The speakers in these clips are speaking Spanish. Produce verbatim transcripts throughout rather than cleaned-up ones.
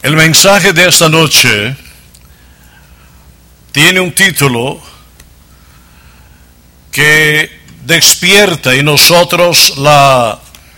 El mensaje de esta noche tiene un título que despierta en nosotros la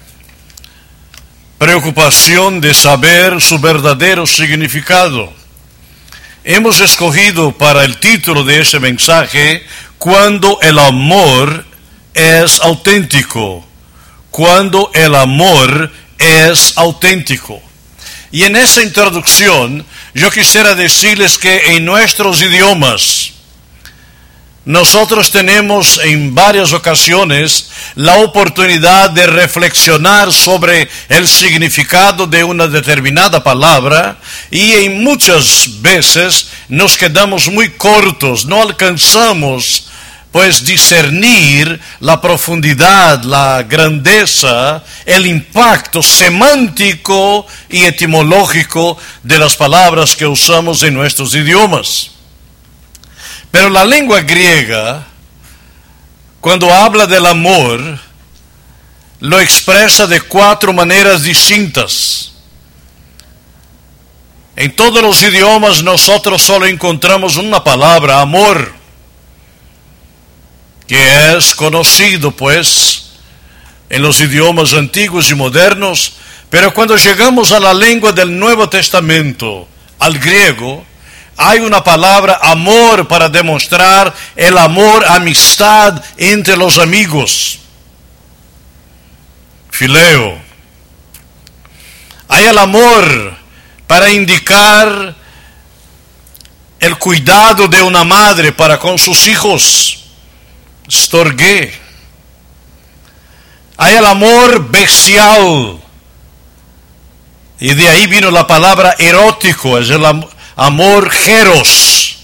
preocupación de saber su verdadero significado. Hemos escogido para el título de este mensaje, Cuando el amor es auténtico. Cuando el amor es auténtico. Y en esa introducción, yo quisiera decirles que en nuestros idiomas, nosotros tenemos en varias ocasiones la oportunidad de reflexionar sobre el significado de una determinada palabra y en muchas veces nos quedamos muy cortos, no alcanzamos pues discernir la profundidad, la grandeza, el impacto semántico y etimológico de las palabras que usamos en nuestros idiomas. Pero la lengua griega, cuando habla del amor, lo expresa de cuatro maneras distintas. En todos los idiomas nosotros solo encontramos una palabra, amor, que es conocido pues en los idiomas antiguos y modernos, pero cuando llegamos a la lengua del Nuevo Testamento, al griego, hay una palabra amor para demostrar el amor, amistad entre los amigos. Fileo. Hay el amor para indicar el cuidado de una madre para con sus hijos. Storge. Hay el amor bestial. Y de ahí vino la palabra erótico, es el amor. Amor geros.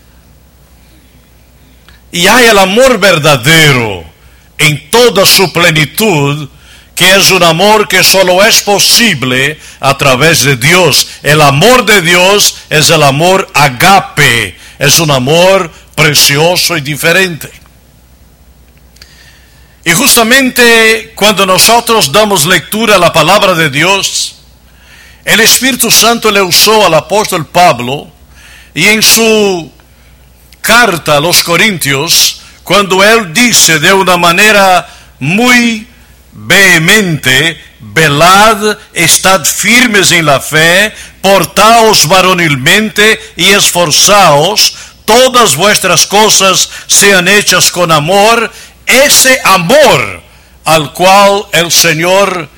Y hay el amor verdadero en toda su plenitud, que es un amor que solo es posible a través de Dios. El amor de Dios es el amor agape, es un amor precioso y diferente. Y justamente cuando nosotros damos lectura a la palabra de Dios, el Espíritu Santo le usó al apóstol Pablo, y en su carta a los Corintios, cuando él dice de una manera muy vehemente, velad, estad firmes en la fe, portaos varonilmente y esforzaos, todas vuestras cosas sean hechas con amor. Ese amor al cual el Señor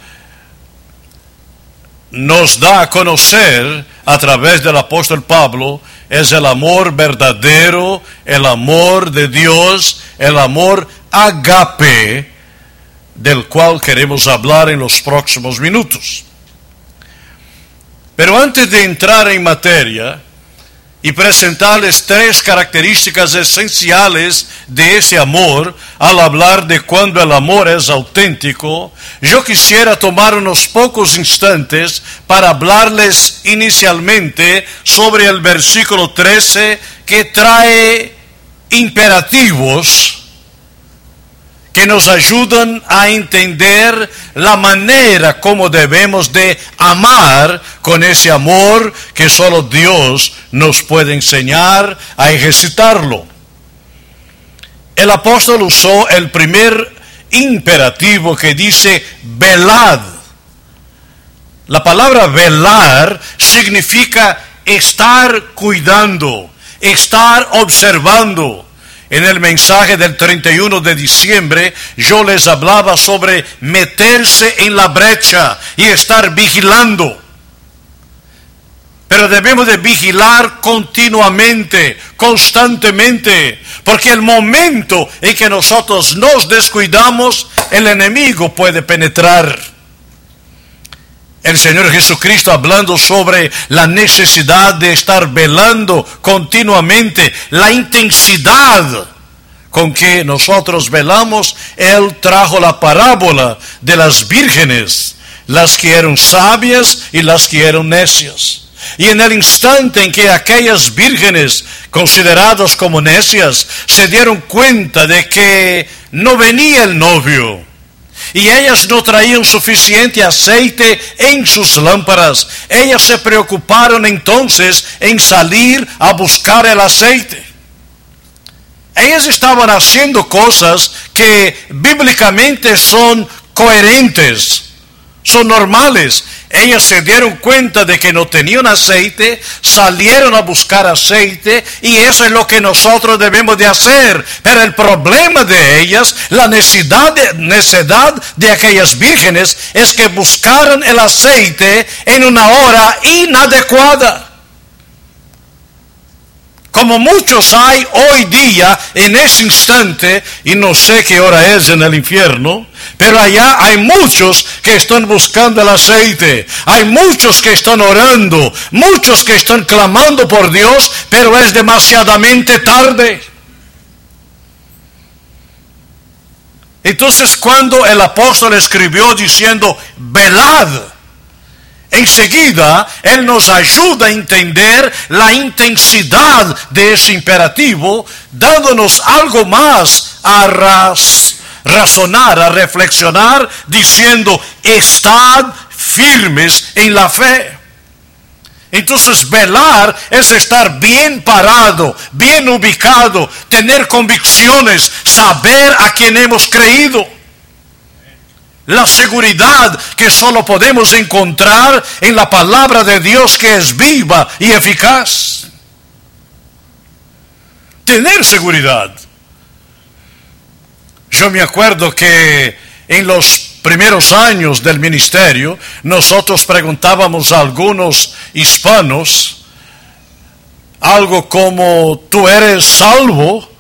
nos da a conocer a través del apóstol Pablo es el amor verdadero, el amor de Dios, el amor agape, del cual queremos hablar en los próximos minutos. Pero antes de entrar en materia y presentarles tres características esenciales de ese amor, al hablar de cuando el amor es auténtico, yo quisiera tomar unos pocos instantes para hablarles inicialmente sobre el versículo trece, que trae imperativos que nos ayudan a entender la manera como debemos de amar con ese amor que solo Dios nos puede enseñar a ejercitarlo. El apóstol usó el primer imperativo que dice velad. La palabra velar significa estar cuidando, estar observando. En el mensaje del treinta y uno de diciembre, yo les hablaba sobre meterse en la brecha y estar vigilando. Pero debemos de vigilar continuamente, constantemente, porque el momento en que nosotros nos descuidamos, el enemigo puede penetrar. El Señor Jesucristo, hablando sobre la necesidad de estar velando continuamente, la intensidad con que nosotros velamos, Él trajo la parábola de las vírgenes, las que eran sabias y las que eran necias. Y en el instante en que aquellas vírgenes, consideradas como necias, se dieron cuenta de que no venía el novio, Y ellas no traían suficiente aceite en sus lámparas. Ellas se preocuparon entonces en salir a buscar el aceite. Ellas estaban haciendo cosas que bíblicamente son coherentes, son normales. Ellas se dieron cuenta de que no tenían aceite, salieron a buscar aceite, y eso es lo que nosotros debemos de hacer. Pero el problema de ellas, la necesidad de, necedad de aquellas vírgenes, es que buscaron el aceite en una hora inadecuada. Como muchos hay hoy día en ese instante, y no sé qué hora es en el infierno, pero allá hay muchos que están buscando el aceite, hay muchos que están orando, muchos que están clamando por Dios, pero es demasiadamente tarde. Entonces, cuando el apóstol escribió diciendo, velad, enseguida, Él nos ayuda a entender la intensidad de ese imperativo, dándonos algo más a raz, razonar, a reflexionar, diciendo, estad firmes en la fe. Entonces, velar es estar bien parado, bien ubicado, tener convicciones, saber a quién hemos creído. La seguridad que solo podemos encontrar en la palabra de Dios, que es viva y eficaz. Tener seguridad. Yo me acuerdo que en los primeros años del ministerio, nosotros preguntábamos a algunos hispanos algo como, ¿tú eres salvo?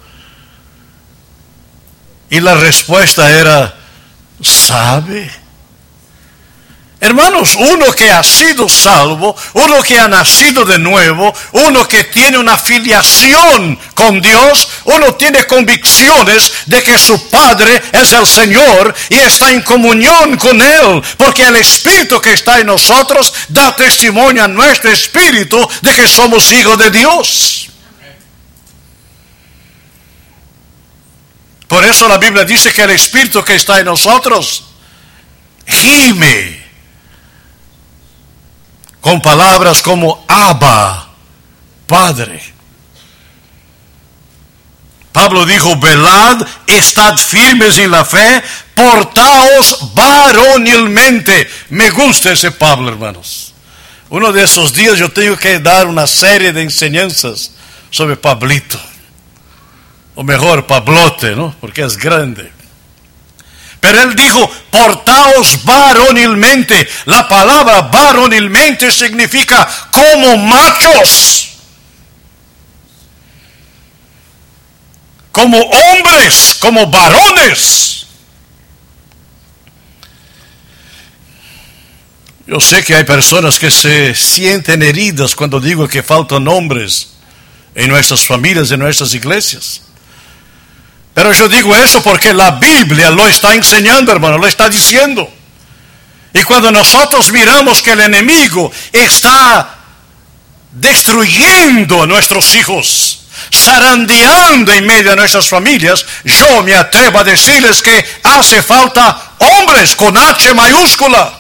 Y la respuesta era, ¿sabe? Hermanos, uno que ha sido salvo, uno que ha nacido de nuevo, uno que tiene una filiación con Dios, uno tiene convicciones de que su Padre es el Señor y está en comunión con Él, porque el Espíritu que está en nosotros da testimonio a nuestro espíritu de que somos hijos de Dios. Por eso la Biblia dice que el Espíritu que está en nosotros gime con palabras como Abba, Padre. Pablo dijo, velad, estad firmes en la fe, portaos varonilmente. Me gusta ese Pablo, hermanos. Uno de esos días yo tengo que dar una serie de enseñanzas sobre Pablito. O mejor, Pablote, ¿no? Porque es grande. Pero él dijo, portaos varonilmente. La palabra varonilmente significa como machos. Como hombres, como varones. Yo sé que hay personas que se sienten heridas cuando digo que faltan hombres en nuestras familias, en nuestras iglesias. Pero yo digo eso porque la Biblia lo está enseñando, hermano, lo está diciendo. Y cuando nosotros miramos que el enemigo está destruyendo a nuestros hijos, zarandeando en medio de nuestras familias, yo me atrevo a decirles que hace falta hombres con H mayúscula.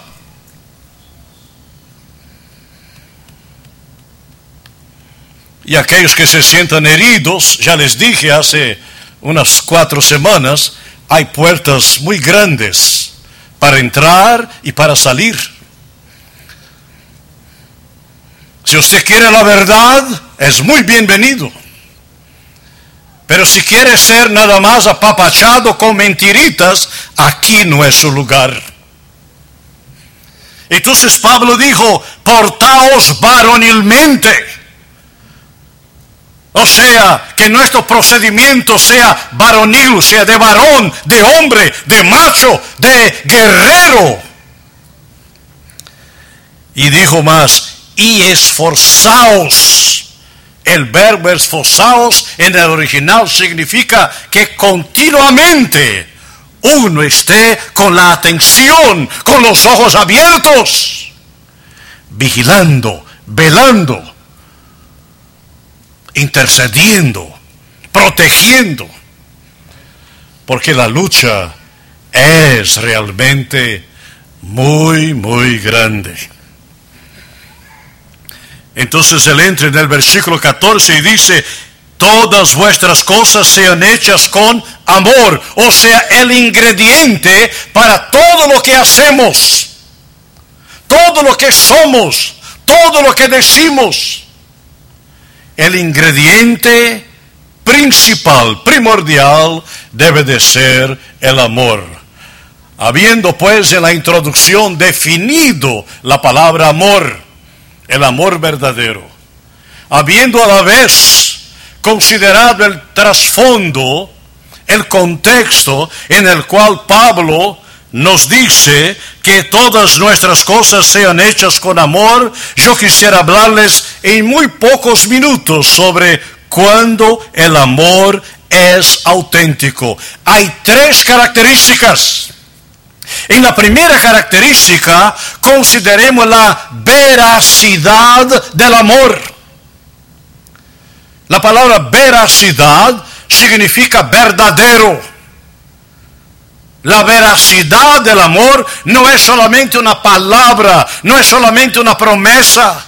Y aquellos que se sientan heridos, ya les dije hace unas cuatro semanas, hay puertas muy grandes para entrar y para salir. Si usted quiere la verdad, es muy bienvenido. Pero si quiere ser nada más apapachado con mentiritas, aquí no es su lugar. Entonces Pablo dijo, portaos varonilmente. O sea, que nuestro procedimiento sea varonil, sea de varón, de hombre, de macho, de guerrero. Y dijo más, y esforzaos. El verbo esforzaos en el original significa que continuamente uno esté con la atención, con los ojos abiertos, vigilando, velando, intercediendo, protegiendo, porque la lucha es realmente muy, muy grande. Entonces él entra en el versículo catorce y dice: todas vuestras cosas sean hechas con amor. O sea, el ingrediente para todo lo que hacemos, todo lo que somos, todo lo que decimos. El ingrediente principal, primordial, debe de ser el amor. Habiendo pues en la introducción definido la palabra amor, el amor verdadero, habiendo a la vez considerado el trasfondo, el contexto en el cual Pablo nos dice que todas nuestras cosas sean hechas con amor, yo quisiera hablarles en muy pocos minutos sobre cuándo el amor es auténtico. Hay tres características. En la primera característica, consideremos la veracidad del amor. La palabra veracidad significa verdadero. La veracidad del amor no es solamente una palabra, no es solamente una promesa.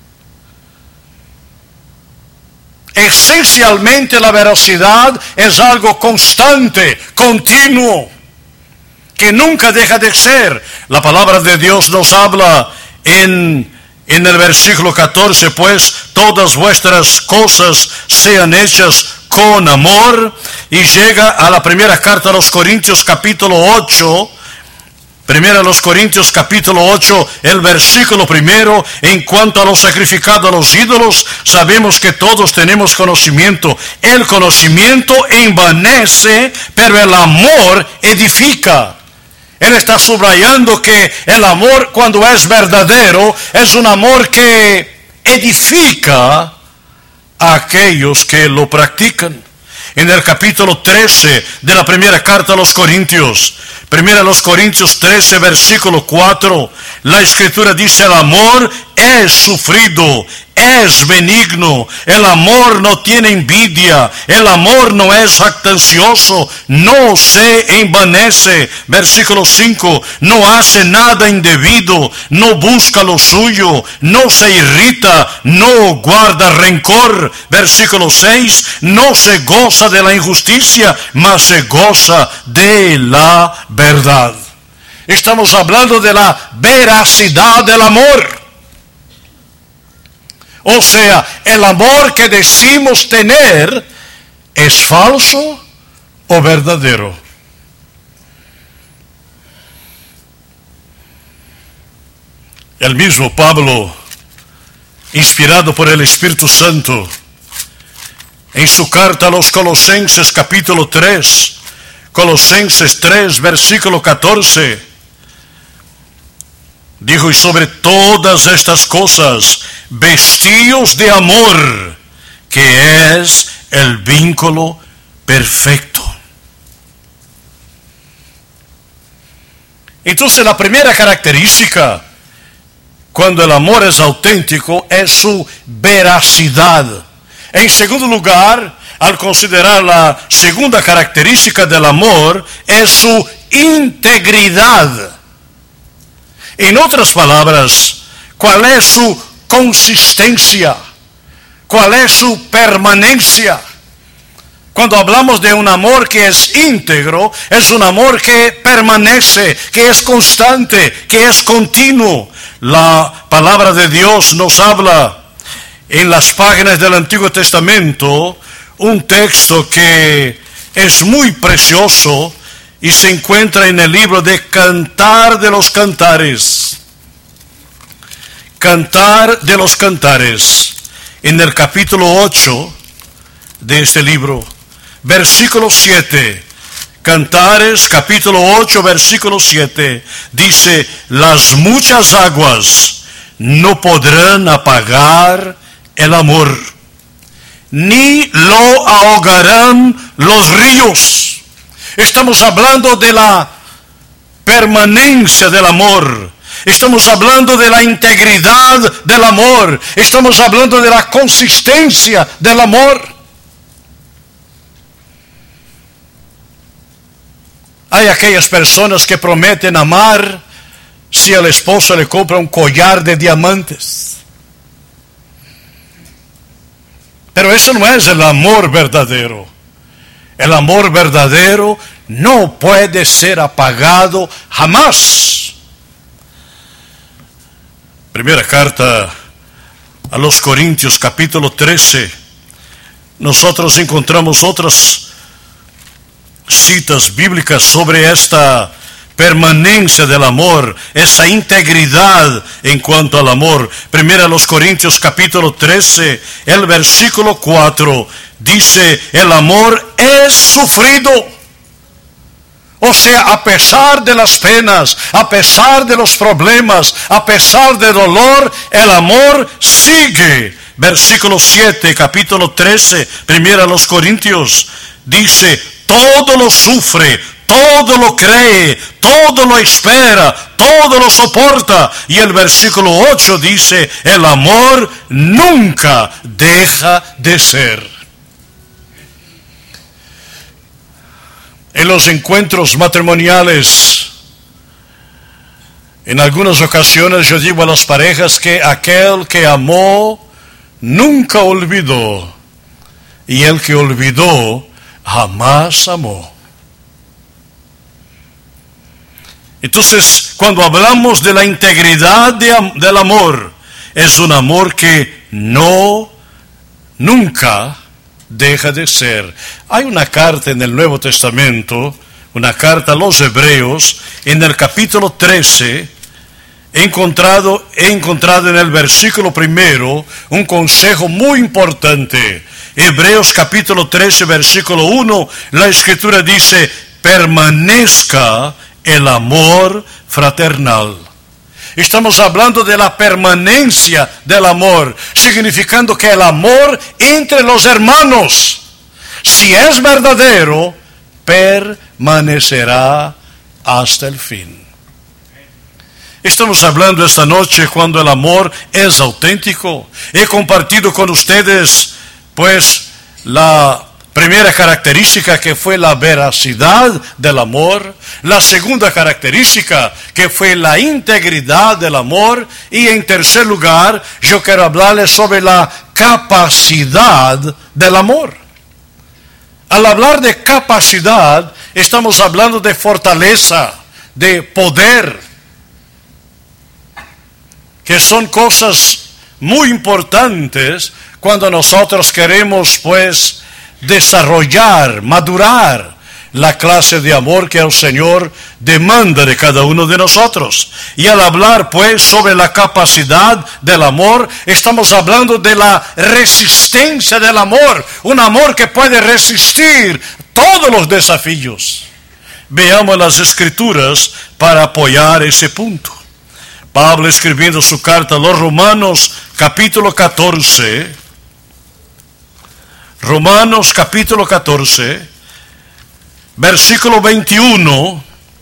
Esencialmente la veracidad es algo constante, continuo, que nunca deja de ser. La palabra de Dios nos habla en, en el versículo catorce, pues todas vuestras cosas sean hechas con amor, y llega a la primera carta a los Corintios capítulo ocho, primera a los Corintios capítulo ocho, el versículo primero: en cuanto a lo sacrificado a los ídolos, sabemos que todos tenemos conocimiento. El conocimiento envanece, pero el amor edifica. Él está subrayando que el amor, cuando es verdadero, es un amor que edifica a aquellos que lo practican. En el capítulo trece de la primera carta a los Corintios, primera a los Corintios trece, versículo cuatro, la Escritura dice: el amor es sufrido, es benigno, el amor no tiene envidia, el amor no es jactancioso, no se envanece. Versículo cinco, no hace nada indebido, no busca lo suyo, no se irrita, no guarda rencor. Versículo seis, no se goza de la injusticia, mas se goza de la verdad. Estamos hablando de la veracidad del amor. O sea, el amor que decimos tener, ¿es falso o verdadero? El mismo Pablo, inspirado por el Espíritu Santo, en su carta a los Colosenses capítulo tres, Colosenses tres, versículo catorce, dijo: y sobre todas estas cosas, vestíos de amor, que es el vínculo perfecto. Entonces, la primera característica, cuando el amor es auténtico, es su veracidad. En segundo lugar, al considerar la segunda característica del amor, es su integridad. En otras palabras, ¿cuál es su consistencia? ¿Cuál es su permanencia? Cuando hablamos de un amor que es íntegro, es un amor que permanece, que es constante, que es continuo. La palabra de Dios nos habla en las páginas del Antiguo Testamento un texto que es muy precioso y se encuentra en el libro de Cantar de los Cantares. Cantar de los Cantares, en el capítulo ocho de este libro, versículo siete. Cantares, capítulo ocho, versículo siete, dice: las muchas aguas no podrán apagar el amor, ni lo ahogarán los ríos. Estamos hablando de la permanencia del amor. Estamos hablando de la integridad del amor. Estamos hablando de la consistencia del amor. Hay aquellas personas que prometen amar si el esposo le compra un collar de diamantes. Pero eso no es el amor verdadero. El amor verdadero no puede ser apagado jamás. Primera carta a los Corintios, capítulo trece. Nosotros encontramos otras citas bíblicas sobre esta permanencia del amor, esa integridad en cuanto al amor. Primera a los Corintios capítulo trece, el versículo cuatro, dice, el amor es sufrido. O sea, a pesar de las penas, a pesar de los problemas, a pesar del dolor, el amor sigue. Versículo siete, capítulo trece, primera a los Corintios, dice, todo lo sufre, todo lo cree, todo lo espera, todo lo soporta. Y el versículo ocho dice, el amor nunca deja de ser. En los encuentros matrimoniales, en algunas ocasiones yo digo a las parejas que aquel que amó nunca olvidó, y el que olvidó jamás amó. Entonces, cuando hablamos de la integridad de, del amor, es un amor que no, nunca deja de ser. Hay una carta en el Nuevo Testamento, una carta a los Hebreos, en el capítulo trece, he encontrado, he encontrado en el versículo primero un consejo muy importante. Hebreos capítulo trece, versículo uno, la Escritura dice, permanezca el amor fraternal. Estamos hablando de la permanencia del amor, significando que el amor entre los hermanos, si es verdadero, permanecerá hasta el fin. Estamos hablando esta noche cuando el amor es auténtico. He compartido con ustedes, pues, la primera característica, que fue la veracidad del amor. La segunda característica, que fue la integridad del amor. Y en tercer lugar, yo quiero hablarles sobre la capacidad del amor. Al hablar de capacidad, estamos hablando de fortaleza, de poder, que son cosas muy importantes cuando nosotros queremos, pues, desarrollar, madurar la clase de amor que el Señor demanda de cada uno de nosotros. Y al hablar, pues, sobre la capacidad del amor, estamos hablando de la resistencia del amor, un amor que puede resistir todos los desafíos. Veamos las Escrituras para apoyar ese punto. Pablo, escribiendo su carta a los Romanos, capítulo catorce, Romanos capítulo catorce, versículo veintiuno,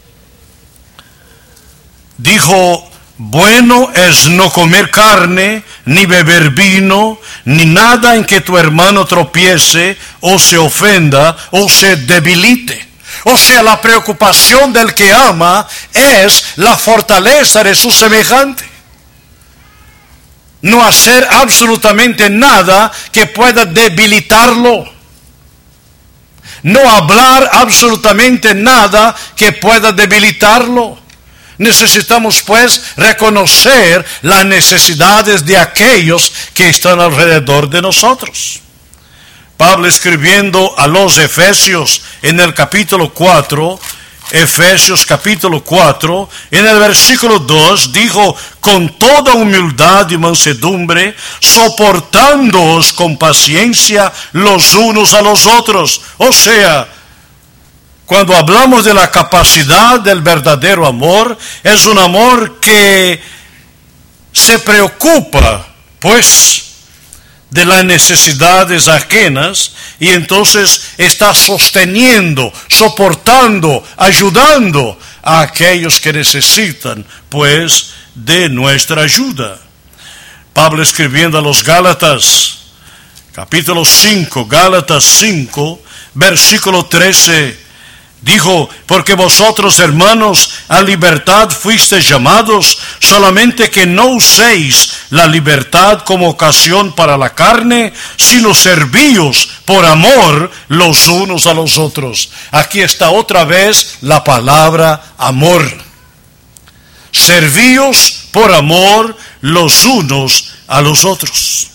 dijo, bueno es no comer carne, ni beber vino, ni nada en que tu hermano tropiece, o se ofenda, o se debilite. O sea, la preocupación del que ama es la fortaleza de su semejante. No hacer absolutamente nada que pueda debilitarlo. No hablar absolutamente nada que pueda debilitarlo. Necesitamos, pues, reconocer las necesidades de aquellos que están alrededor de nosotros. Pablo, escribiendo a los Efesios en el capítulo cuatro, Efesios capítulo cuatro, en el versículo dos, dijo, con toda humildad y mansedumbre, soportándoos con paciencia los unos a los otros. O sea, cuando hablamos de la capacidad del verdadero amor, es un amor que se preocupa, pues, de las necesidades ajenas, y entonces está sosteniendo, soportando, ayudando a aquellos que necesitan, pues, de nuestra ayuda. Pablo, escribiendo a los Gálatas, capítulo cinco, Gálatas cinco, versículo trece, Dijo, porque vosotros, hermanos, a libertad fuisteis llamados, solamente que no uséis la libertad como ocasión para la carne, sino servíos por amor los unos a los otros. Aquí está otra vez la palabra amor. Servíos por amor los unos a los otros.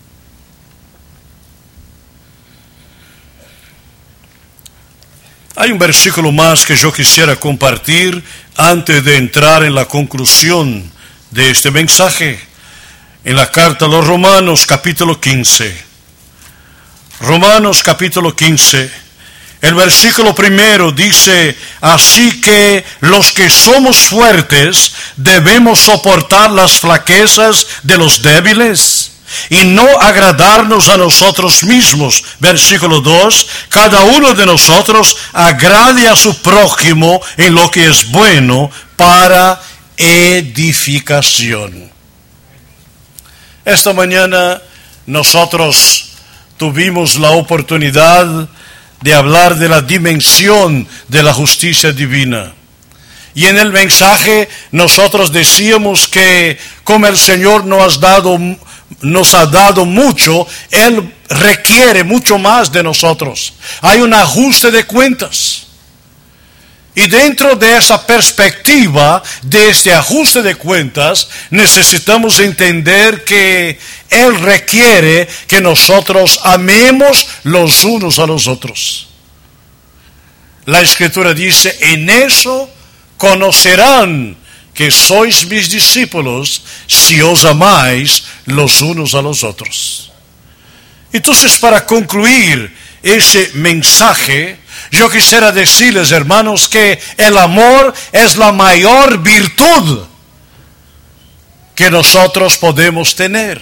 Hay un versículo más que yo quisiera compartir antes de entrar en la conclusión de este mensaje. En la carta a los Romanos, capítulo quince. Romanos, capítulo quince. El versículo primero dice, así que los que somos fuertes debemos soportar las flaquezas de los débiles y no agradarnos a nosotros mismos. Versículo dos, cada uno de nosotros agrade a su prójimo en lo que es bueno para edificación. Esta mañana nosotros tuvimos la oportunidad de hablar de la dimensión de la justicia divina. Y en el mensaje nosotros decíamos que como el Señor nos ha dado nos ha dado mucho, Él requiere mucho más de nosotros. Hay un ajuste de cuentas. Y dentro de esa perspectiva, de este ajuste de cuentas, necesitamos entender que Él requiere que nosotros amemos los unos a los otros. La Escritura dice, en eso conocerán que sois mis discípulos si os amáis los unos a los otros. Entonces, para concluir ese mensaje, yo quisiera decirles, hermanos, que el amor es la mayor virtud que nosotros podemos tener.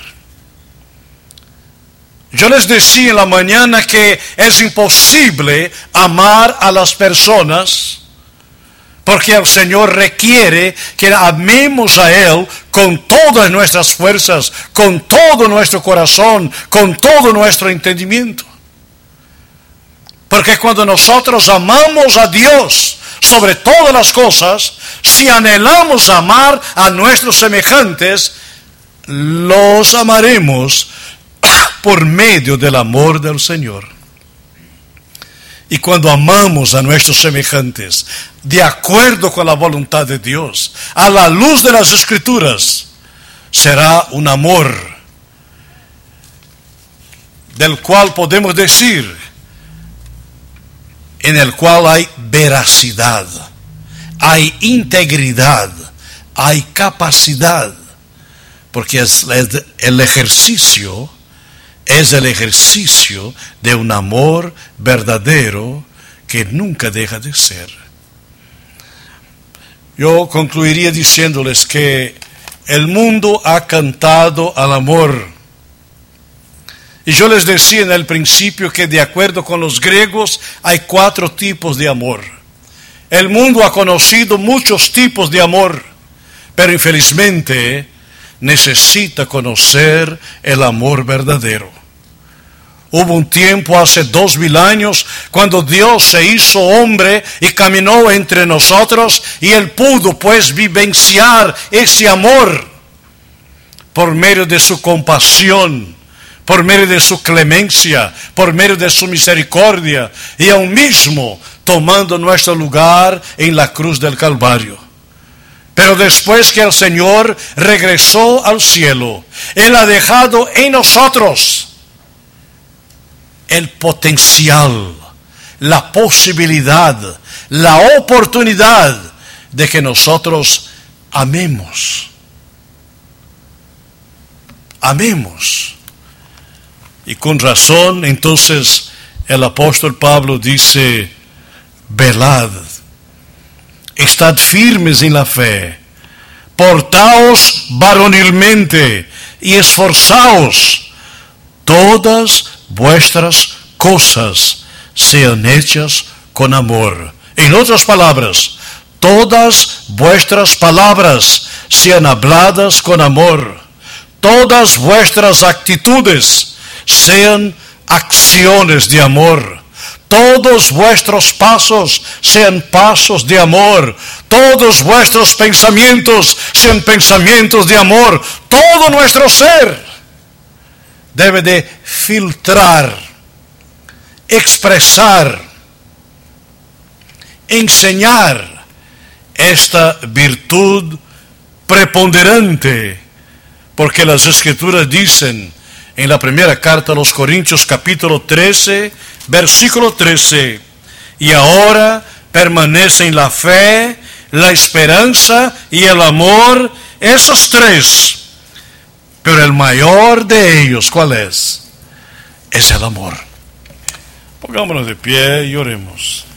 Yo les decía en la mañana que es imposible amar a las personas porque el Señor requiere que amemos a Él con todas nuestras fuerzas, con todo nuestro corazón, con todo nuestro entendimiento. Porque cuando nosotros amamos a Dios sobre todas las cosas, si anhelamos amar a nuestros semejantes, los amaremos por medio del amor del Señor. Y cuando amamos a nuestros semejantes, de acuerdo con la voluntad de Dios, a la luz de las Escrituras, será un amor del cual podemos decir, en el cual hay veracidad, hay integridad, hay capacidad, porque es el ejercicio es el ejercicio de un amor verdadero que nunca deja de ser. Yo concluiría diciéndoles que el mundo ha cantado al amor. Y yo les decía en el principio que de acuerdo con los griegos hay cuatro tipos de amor. El mundo ha conocido muchos tipos de amor, pero infelizmente necesita conocer el amor verdadero. Hubo un tiempo hace dos mil años cuando Dios se hizo hombre y caminó entre nosotros y Él pudo pues vivenciar ese amor por medio de su compasión, por medio de su clemencia, por medio de su misericordia y aún mismo tomando nuestro lugar en la cruz del Calvario. Pero después que el Señor regresó al cielo, Él ha dejado en nosotros el potencial, la posibilidad, la oportunidad de que nosotros amemos. Amemos. Y con razón, entonces, el apóstol Pablo dice, velad, estad firmes en la fe, portaos varonilmente y esforzaos, todas vuestras cosas sean hechas con amor. En otras palabras, todas vuestras palabras sean habladas con amor. Todas vuestras actitudes sean acciones de amor. todos vuestros pasos sean pasos de amor, todos vuestros pensamientos sean pensamientos de amor, todo nuestro ser debe de filtrar, expresar, enseñar esta virtud preponderante, porque las Escrituras dicen en la primera carta a los Corintios capítulo trece, versículo trece, y ahora permanecen la fe, la esperanza y el amor, esos tres, pero el mayor de ellos, ¿cuál es? Es el amor. Pongámonos de pie y oremos.